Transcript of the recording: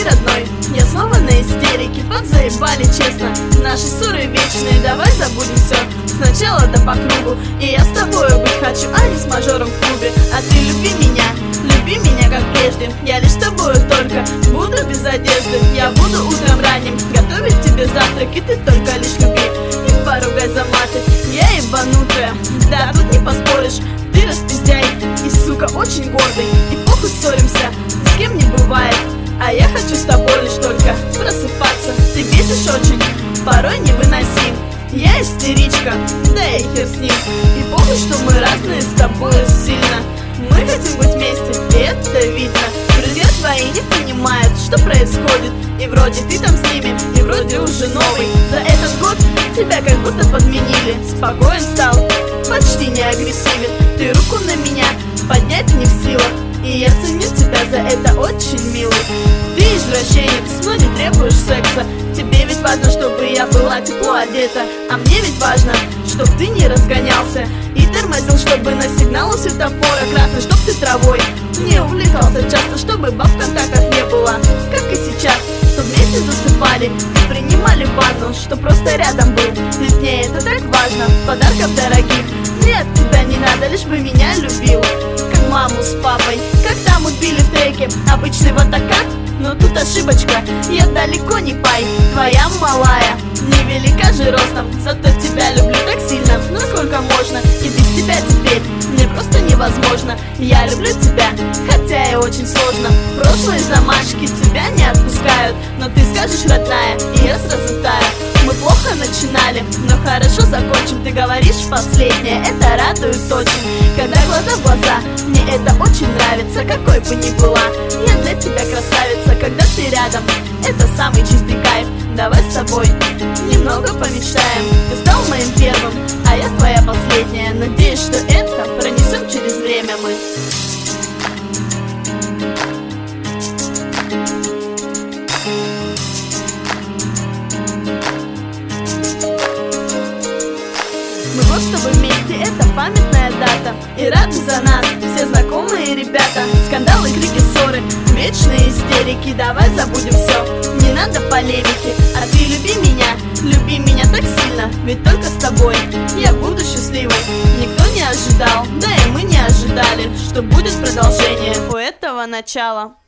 Прости, родной, я снова на истерике. Подзаебали, честно, наши ссоры вечные. Давай забудем все сначала да по кругу. И я с тобою быть хочу, а не с мажором в клубе. А ты люби меня как прежде. Я лишь с тобою только буду без одежды. Я буду утром ранним готовить тебе завтрак, и ты только лишь люби и поругай за маты. Я ебанутая, да, тут не поспоришь. Ты распиздяй и, сука, очень гордый. И похуй ссоримся, с кем не бывает. А я хочу с тобой лишь только просыпаться. Ты бесишь очень, порой невыносим. Я истеричка, да и хер с ним. И похуй, что мы разные с тобой сильно. Мы хотим быть вместе, и это видно. Друзья твои не понимают, что происходит. И вроде ты там с ними, и вроде уже новый. За этот год тебя как будто подменили. Спокоен стал, почти не агрессивен. Ты руку на меня поднять не в силах. И я ценю тебя за это, очень милый. Ты извращенец, но не требуешь секса. Тебе ведь важно, чтобы я была тепло одета. А мне ведь важно, чтоб ты не разгонялся и тормозил, чтобы на сигнал у светофора красный, чтоб ты травой не увлекался часто, чтобы баб в контактах не было, как и сейчас. Чтоб вместе засыпали и принимали ванну, что просто рядом был. Ведь мне это так важно, подарков дорогих мне от тебя не надо, лишь бы меня любил. Как маму с папой, как там убили в треке обычный ватакат. Но тут ошибочка, я далеко не пай. Твоя малая, невелика же ростом, зато тебя люблю так сильно, насколько можно. И без тебя теперь мне просто невозможно. Я люблю тебя, хотя и очень сложно. Прошлые замашки тебя не отпускают, но ты скажешь, родная, и я сразу таю. Мы плохо начинали, но хорошо закончим. Ты говоришь последнее, это радует очень. Когда глаза в глаза, мне это очень нравится. Какой бы ни была, я для тебя красавица. Когда ты рядом, это самый чистый кайф. Давай с тобой немного помечтаем. Ты стал моим первым, а я твоя последняя. Надеюсь, что это пронесем через время мы. Мы вот с тобой вместе, это памятная дата. И рады за нас все знакомые ребята. Скандалы, крики, ссоры, вечные истерики. Давай забудем все, не надо полемики. А ты люби меня так сильно. Ведь только с тобой я буду счастливой. Никто не ожидал, да и мы не ожидали, что будет продолжение у этого начала.